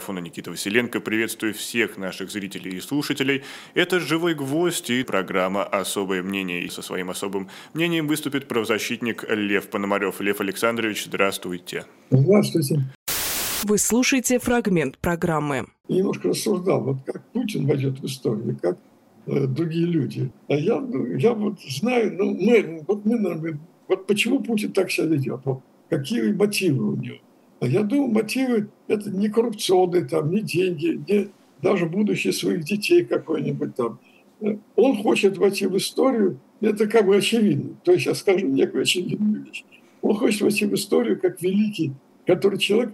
микрофона Никита Василенко. Приветствую всех наших зрителей и слушателей. Это «Живой гвоздь» и программа «Особое мнение». И со своим особым мнением выступит правозащитник Лев Пономарев. Лев Александрович, здравствуйте. Здравствуйте. Вы слушаете фрагмент программы. Я немножко рассуждал, вот как Путин войдет в историю, как другие люди. А я вот знаю, вот почему Путин так себя ведет, вот какие мотивы у него. А я думаю, мотивы это не коррупционные, там, не деньги, не даже будущее своих детей какой-нибудь там. Он хочет войти в историю, это как бы очевидно. То есть я скажу некую очевидную вещь. Он хочет войти в историю как великий, который человек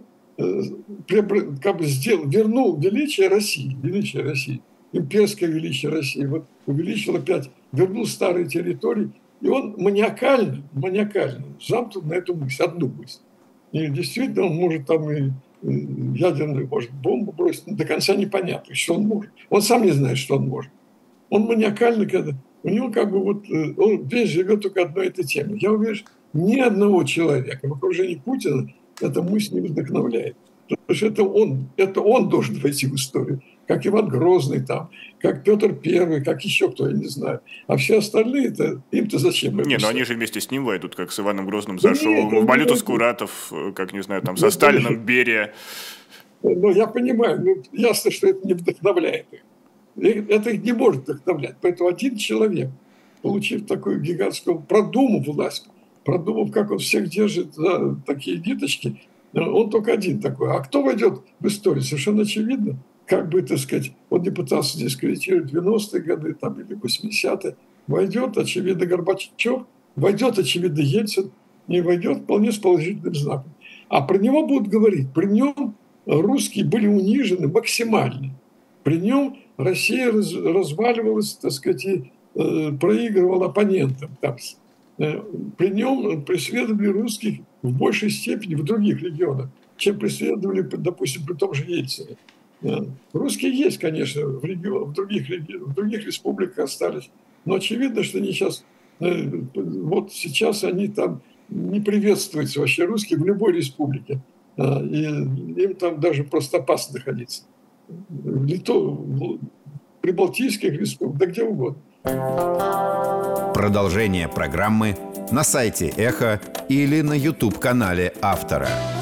как бы вернул величие России, имперское величие России, вот увеличил опять, вернул старые территории, и он маниакально замкнут на эту мысль, одну мысль. И действительно он может там и ядерную, может, бомбу бросить, до конца непонятно, что он может. Он сам не знает, что он может. Он маниакально, когда у него как бы вот, он весь живет только одной этой темой. Я уверен, что ни одного человека в окружении Путина эта мысль не вдохновляет. Потому что это он должен войти в историю. Как Иван Грозный, там, как Петр Первый, как еще кто, я не знаю. А все остальные, им-то зачем? Не, но они же вместе с ним войдут, как с Иваном Грозным зашел, в Малюту Скуратов, как, не знаю, там, со Сталином Берия. Ну, я понимаю, ясно, что это не вдохновляет их. Это их не может вдохновлять. Поэтому один человек, получив такую гигантскую, продумав власть, продумав, как он всех держит за такие ниточки, он только один такой. А кто войдет в историю? Совершенно очевидно. Как бы, так сказать, он не пытался дискредитировать 90-е годы там, или 80-е. Войдет, очевидно, Горбачев, войдет, очевидно, Ельцин, не войдет вполне с положительным знаком. А про него будут говорить. При нем русские были унижены максимально. При нем Россия разваливалась, так сказать, и проигрывала оппонентам. Там. При нем преследовали русских в большей степени в других регионах, чем преследовали, допустим, при том же Ельцине. Русские есть, конечно, в других республиках остались, но очевидно, что они сейчас, вот сейчас они там не приветствуются вообще русские в любой республике, и им там даже просто опасно находиться. В прибалтийских республиках, да где угодно. Продолжение программы на сайте Эхо или на YouTube-канале автора.